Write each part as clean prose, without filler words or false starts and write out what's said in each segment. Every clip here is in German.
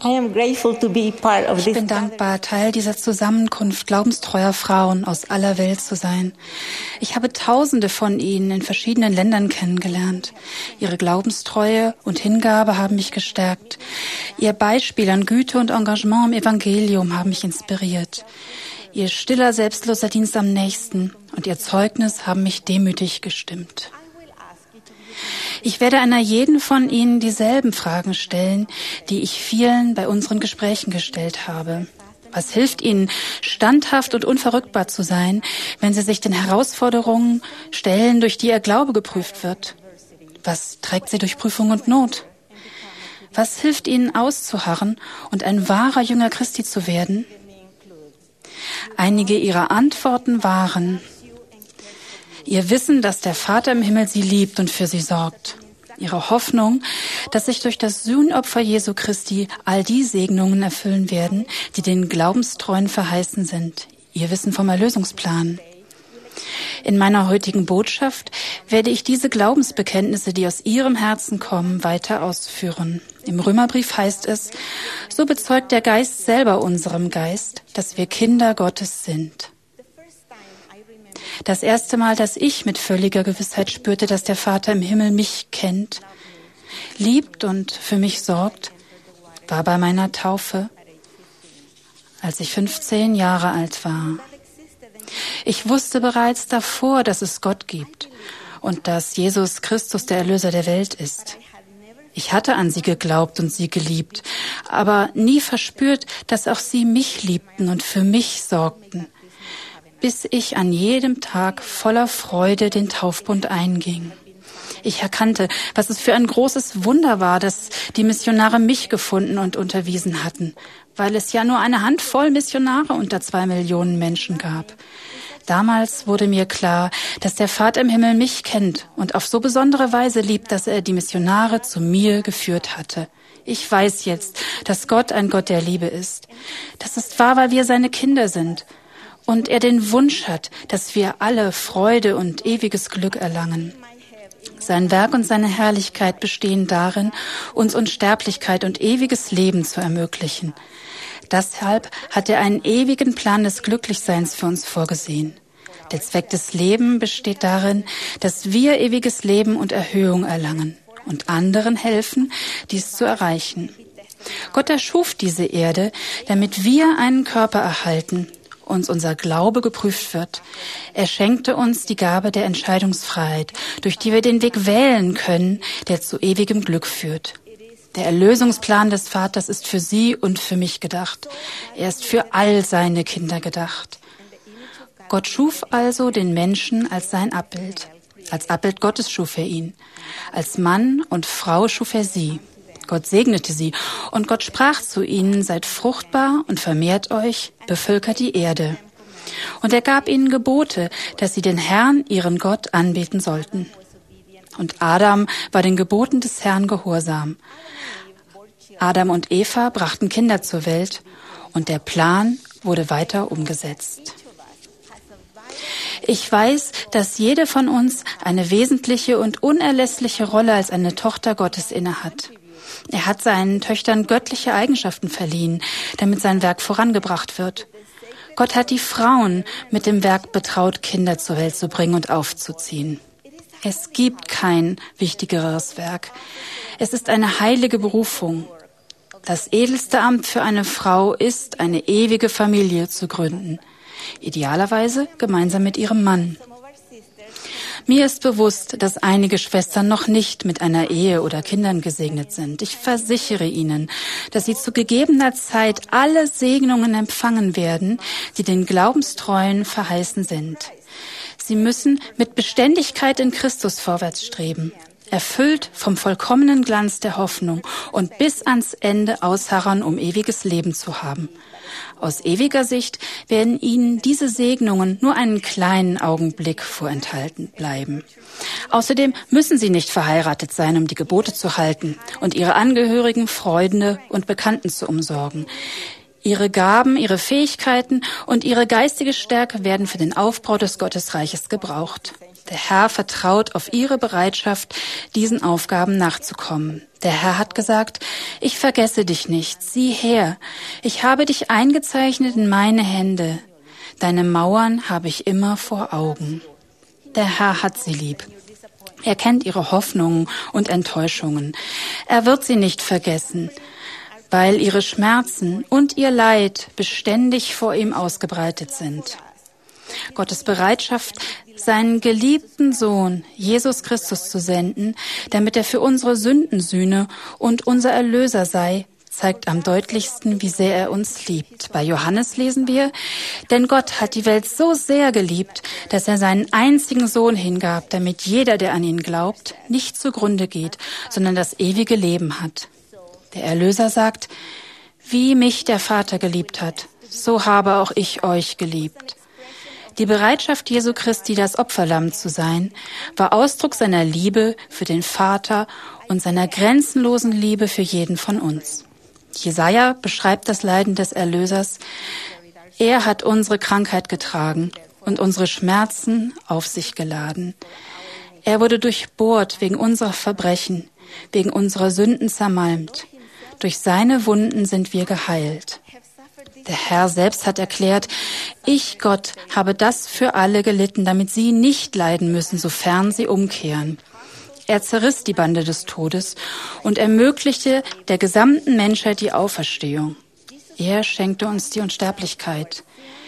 Ich bin dankbar, Teil dieser Zusammenkunft glaubenstreuer Frauen aus aller Welt zu sein. Ich habe Tausende von ihnen in verschiedenen Ländern kennengelernt. Ihre Glaubenstreue und Hingabe haben mich gestärkt. Ihr Beispiel an Güte und Engagement im Evangelium haben mich inspiriert. Ihr stiller, selbstloser Dienst am Nächsten und ihr Zeugnis haben mich demütig gestimmt. Ich werde einer jeden von Ihnen dieselben Fragen stellen, die ich vielen bei unseren Gesprächen gestellt habe. Was hilft Ihnen, standhaft und unverrückbar zu sein, wenn Sie sich den Herausforderungen stellen, durch die Ihr Glaube geprüft wird? Was trägt Sie durch Prüfung und Not? Was hilft Ihnen auszuharren und ein wahrer Jünger Christi zu werden? Einige Ihrer Antworten waren: Ihr Wissen, dass der Vater im Himmel Sie liebt und für Sie sorgt. Ihre Hoffnung, dass sich durch das Sühnopfer Jesu Christi all die Segnungen erfüllen werden, die den Glaubenstreuen verheißen sind. Ihr Wissen vom Erlösungsplan. In meiner heutigen Botschaft werde ich diese Glaubensbekenntnisse, die aus Ihrem Herzen kommen, weiter ausführen. Im Römerbrief heißt es: So bezeugt der Geist selber unserem Geist, dass wir Kinder Gottes sind. Das erste Mal, dass ich mit völliger Gewissheit spürte, dass der Vater im Himmel mich kennt, liebt und für mich sorgt, war bei meiner Taufe, als ich 15 Jahre alt war. Ich wusste bereits davor, dass es Gott gibt und dass Jesus Christus der Erlöser der Welt ist. Ich hatte an sie geglaubt und sie geliebt, aber nie verspürt, dass auch sie mich liebten und für mich sorgten, bis ich an jedem Tag voller Freude den Taufbund einging. Ich erkannte, was es für ein großes Wunder war, dass die Missionare mich gefunden und unterwiesen hatten, weil es ja nur eine Handvoll Missionare unter 2 Millionen Menschen gab. Damals wurde mir klar, dass der Vater im Himmel mich kennt und auf so besondere Weise liebt, dass er die Missionare zu mir geführt hatte. Ich weiß jetzt, dass Gott ein Gott der Liebe ist. Das ist wahr, weil wir seine Kinder sind. Und er den Wunsch hat, dass wir alle Freude und ewiges Glück erlangen. Sein Werk und seine Herrlichkeit bestehen darin, uns Unsterblichkeit und ewiges Leben zu ermöglichen. Deshalb hat er einen ewigen Plan des Glücklichseins für uns vorgesehen. Der Zweck des Lebens besteht darin, dass wir ewiges Leben und Erhöhung erlangen und anderen helfen, dies zu erreichen. Gott erschuf diese Erde, damit wir einen Körper erhalten, uns unser Glaube geprüft wird. Er schenkte uns die Gabe der Entscheidungsfreiheit, durch die wir den Weg wählen können, der zu ewigem Glück führt. Der Erlösungsplan des Vaters ist für Sie und für mich gedacht. Er ist für all seine Kinder gedacht. Gott schuf also den Menschen als sein Abbild. Als Abbild Gottes schuf er ihn. Als Mann und Frau schuf er sie. Gott segnete sie und Gott sprach zu ihnen: Seid fruchtbar und vermehrt euch, bevölkert die Erde. Und er gab ihnen Gebote, dass sie den Herrn, ihren Gott, anbeten sollten. Und Adam war den Geboten des Herrn gehorsam. Adam und Eva brachten Kinder zur Welt und der Plan wurde weiter umgesetzt. Ich weiß, dass jede von uns eine wesentliche und unerlässliche Rolle als eine Tochter Gottes innehat. Er hat seinen Töchtern göttliche Eigenschaften verliehen, damit sein Werk vorangebracht wird. Gott hat die Frauen mit dem Werk betraut, Kinder zur Welt zu bringen und aufzuziehen. Es gibt kein wichtigeres Werk. Es ist eine heilige Berufung. Das edelste Amt für eine Frau ist, eine ewige Familie zu gründen. Idealerweise gemeinsam mit ihrem Mann. Mir ist bewusst, dass einige Schwestern noch nicht mit einer Ehe oder Kindern gesegnet sind. Ich versichere Ihnen, dass Sie zu gegebener Zeit alle Segnungen empfangen werden, die den Glaubenstreuen verheißen sind. Sie müssen mit Beständigkeit in Christus vorwärts streben, erfüllt vom vollkommenen Glanz der Hoffnung und bis ans Ende ausharren, um ewiges Leben zu haben. Aus ewiger Sicht werden Ihnen diese Segnungen nur einen kleinen Augenblick vorenthalten bleiben. Außerdem müssen Sie nicht verheiratet sein, um die Gebote zu halten und Ihre Angehörigen, Freunde und Bekannten zu umsorgen. Ihre Gaben, Ihre Fähigkeiten und Ihre geistige Stärke werden für den Aufbau des Gottesreiches gebraucht. Der Herr vertraut auf ihre Bereitschaft, diesen Aufgaben nachzukommen. Der Herr hat gesagt, ich vergesse dich nicht, sieh her, ich habe dich eingezeichnet in meine Hände, deine Mauern habe ich immer vor Augen. Der Herr hat sie lieb. Er kennt ihre Hoffnungen und Enttäuschungen. Er wird sie nicht vergessen, weil ihre Schmerzen und ihr Leid beständig vor ihm ausgebreitet sind. Gottes Bereitschaft, seinen geliebten Sohn Jesus Christus zu senden, damit er für unsere Sünden sühne und unser Erlöser sei, zeigt am deutlichsten, wie sehr er uns liebt. Bei Johannes lesen wir, denn Gott hat die Welt so sehr geliebt, dass er seinen einzigen Sohn hingab, damit jeder, der an ihn glaubt, nicht zugrunde geht, sondern das ewige Leben hat. Der Erlöser sagt, wie mich der Vater geliebt hat, so habe auch ich euch geliebt. Die Bereitschaft Jesu Christi, das Opferlamm zu sein, war Ausdruck seiner Liebe für den Vater und seiner grenzenlosen Liebe für jeden von uns. Jesaja beschreibt das Leiden des Erlösers. Er hat unsere Krankheit getragen und unsere Schmerzen auf sich geladen. Er wurde durchbohrt wegen unserer Verbrechen, wegen unserer Sünden zermalmt. Durch seine Wunden sind wir geheilt. Der Herr selbst hat erklärt, ich, Gott, habe das für alle gelitten, damit sie nicht leiden müssen, sofern sie umkehren. Er zerriss die Bande des Todes und ermöglichte der gesamten Menschheit die Auferstehung. Er schenkte uns die Unsterblichkeit.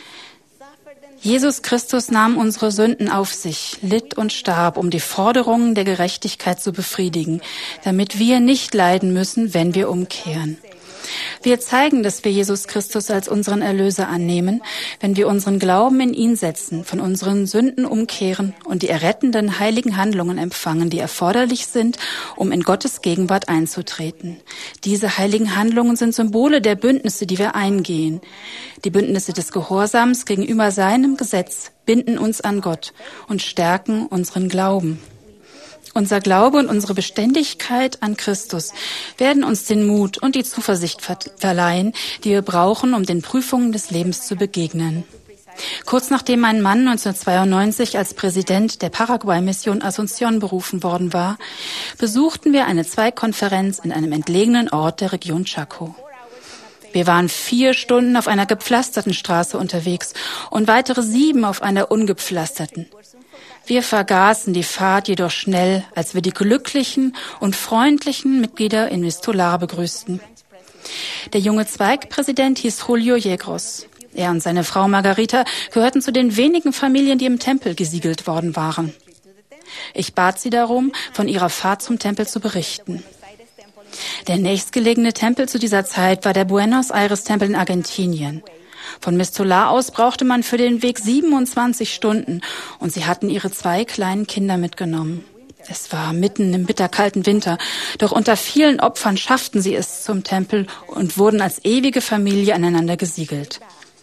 Jesus Christus nahm unsere Sünden auf sich, litt und starb, um die Forderungen der Gerechtigkeit zu befriedigen, damit wir nicht leiden müssen, wenn wir umkehren. Wir zeigen, dass wir Jesus Christus als unseren Erlöser annehmen, wenn wir unseren Glauben in ihn setzen, von unseren Sünden umkehren und die errettenden heiligen Handlungen empfangen, die erforderlich sind, um in Gottes Gegenwart einzutreten. Diese heiligen Handlungen sind Symbole der Bündnisse, die wir eingehen. Die Bündnisse des Gehorsams gegenüber seinem Gesetz binden uns an Gott und stärken unseren Glauben. Unser Glaube und unsere Beständigkeit an Christus werden uns den Mut und die Zuversicht verleihen, die wir brauchen, um den Prüfungen des Lebens zu begegnen. Kurz nachdem mein Mann 1992 als Präsident der Paraguay-Mission Asunción berufen worden war, besuchten wir eine Zweigkonferenz in einem entlegenen Ort der Region Chaco. Wir waren 4 Stunden auf einer gepflasterten Straße unterwegs und weitere 7 auf einer ungepflasterten. Wir vergaßen die Fahrt jedoch schnell, als wir die glücklichen und freundlichen Mitglieder in Vistolar begrüßten. Der junge Zweigpräsident hieß Julio Yegros. Er und seine Frau Margarita gehörten zu den wenigen Familien, die im Tempel gesiegelt worden waren. Ich bat sie darum, von ihrer Fahrt zum Tempel zu berichten. Der nächstgelegene Tempel zu dieser Zeit war der Buenos Aires Tempel in Argentinien. Von Vistolar aus brauchte man für den Weg 27 Stunden und sie hatten ihre 2 kleinen Kinder mitgenommen. Es war mitten im bitterkalten Winter, doch unter vielen Opfern schafften sie es zum Tempel und wurden als ewige Familie aneinander gesiegelt.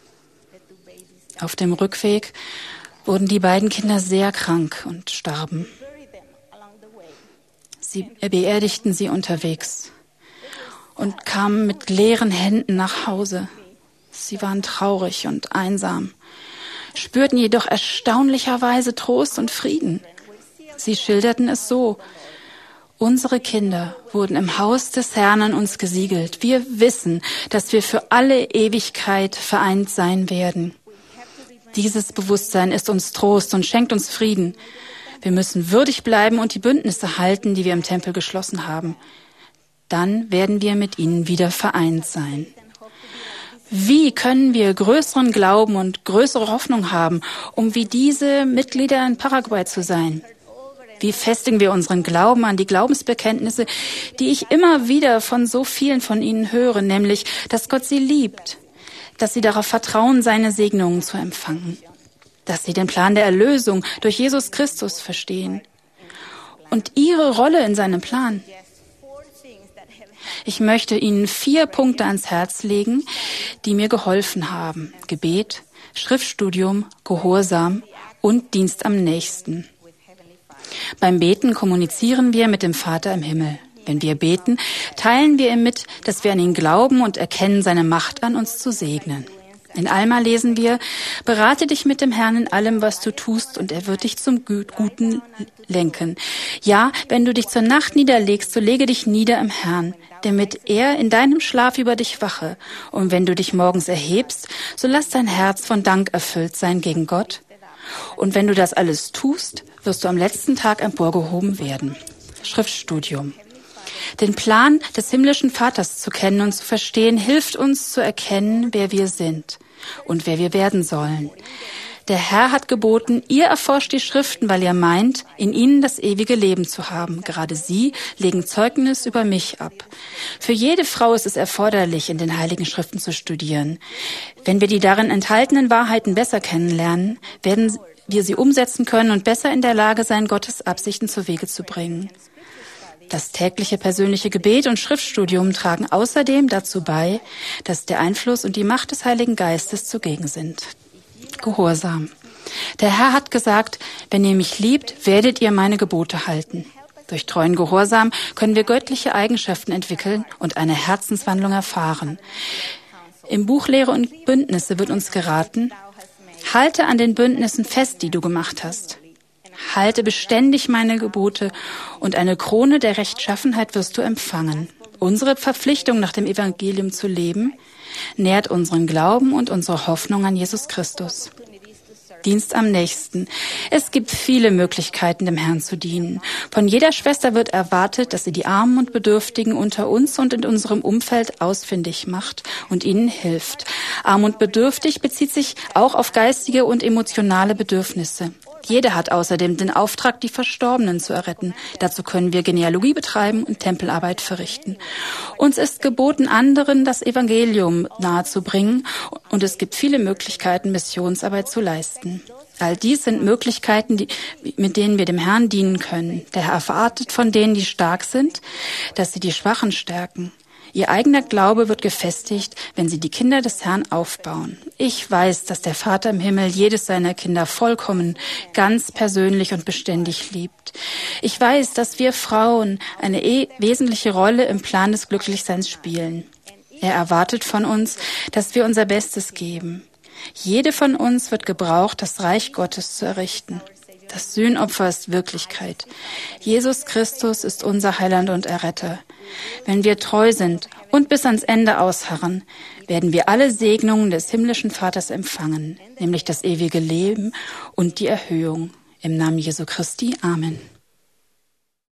Auf dem Rückweg wurden die beiden Kinder sehr krank und starben. Sie beerdigten sie unterwegs und kamen mit leeren Händen nach Hause. Sie waren traurig und einsam, spürten jedoch erstaunlicherweise Trost und Frieden. Sie schilderten es so: Unsere Kinder wurden im Haus des Herrn an uns gesiegelt. Wir wissen, dass wir für alle Ewigkeit vereint sein werden. Dieses Bewusstsein ist uns Trost und schenkt uns Frieden. Wir müssen würdig bleiben und die Bündnisse halten, die wir im Tempel geschlossen haben. Dann werden wir mit ihnen wieder vereint sein. Wie können wir größeren Glauben und größere Hoffnung haben, um wie diese Mitglieder in Paraguay zu sein? Wie festigen wir unseren Glauben an die Glaubensbekenntnisse, die ich immer wieder von so vielen von ihnen höre, nämlich, dass Gott sie liebt, dass sie darauf vertrauen, seine Segnungen zu empfangen, dass sie den Plan der Erlösung durch Jesus Christus verstehen und ihre Rolle in seinem Plan. Ich möchte Ihnen 4 Punkte ans Herz legen, die mir geholfen haben: Gebet, Schriftstudium, Gehorsam und Dienst am Nächsten. Beim Beten kommunizieren wir mit dem Vater im Himmel. Wenn wir beten, teilen wir ihm mit, dass wir an ihn glauben und erkennen seine Macht an uns zu segnen. In Alma lesen wir, berate dich mit dem Herrn in allem, was du tust, und er wird dich zum Guten lenken. Ja, wenn du dich zur Nacht niederlegst, so lege dich nieder im Herrn, damit er in deinem Schlaf über dich wache. Und wenn du dich morgens erhebst, so lass dein Herz von Dank erfüllt sein gegen Gott. Und wenn du das alles tust, wirst du am letzten Tag emporgehoben werden. Schriftstudium. Den Plan des himmlischen Vaters zu kennen und zu verstehen, hilft uns zu erkennen, wer wir sind und wer wir werden sollen. Der Herr hat geboten, ihr erforscht die Schriften, weil ihr meint, in ihnen das ewige Leben zu haben. Gerade sie legen Zeugnis über mich ab. Für jede Frau ist es erforderlich, in den Heiligen Schriften zu studieren. Wenn wir die darin enthaltenen Wahrheiten besser kennenlernen, werden wir sie umsetzen können und besser in der Lage sein, Gottes Absichten zu Wege zu bringen. Das tägliche persönliche Gebet und Schriftstudium tragen außerdem dazu bei, dass der Einfluss und die Macht des Heiligen Geistes zugegen sind. Gehorsam. Der Herr hat gesagt, wenn ihr mich liebt, werdet ihr meine Gebote halten. Durch treuen Gehorsam können wir göttliche Eigenschaften entwickeln und eine Herzenswandlung erfahren. Im Buch Lehre und Bündnisse wird uns geraten, halte an den Bündnissen fest, die du gemacht hast. Halte beständig meine Gebote und eine Krone der Rechtschaffenheit wirst du empfangen. Unsere Verpflichtung, nach dem Evangelium zu leben, nährt unseren Glauben und unsere Hoffnung an Jesus Christus. Dienst am Nächsten. Es gibt viele Möglichkeiten, dem Herrn zu dienen. Von jeder Schwester wird erwartet, dass sie die Armen und Bedürftigen unter uns und in unserem Umfeld ausfindig macht und ihnen hilft. Arm und bedürftig bezieht sich auch auf geistige und emotionale Bedürfnisse. Jeder hat außerdem den Auftrag, die Verstorbenen zu erretten. Dazu können wir Genealogie betreiben und Tempelarbeit verrichten. Uns ist geboten, anderen das Evangelium nahezubringen, und es gibt viele Möglichkeiten, Missionsarbeit zu leisten. All dies sind Möglichkeiten, mit denen wir dem Herrn dienen können. Der Herr erwartet von denen, die stark sind, dass sie die Schwachen stärken. Ihr eigener Glaube wird gefestigt, wenn sie die Kinder des Herrn aufbauen. Ich weiß, dass der Vater im Himmel jedes seiner Kinder vollkommen, ganz persönlich und beständig liebt. Ich weiß, dass wir Frauen eine wesentliche Rolle im Plan des Glücklichseins spielen. Er erwartet von uns, dass wir unser Bestes geben. Jede von uns wird gebraucht, das Reich Gottes zu errichten. Das Sühnopfer ist Wirklichkeit. Jesus Christus ist unser Heiland und Erretter. Wenn wir treu sind und bis ans Ende ausharren, werden wir alle Segnungen des himmlischen Vaters empfangen, nämlich das ewige Leben und die Erhöhung. Im Namen Jesu Christi. Amen.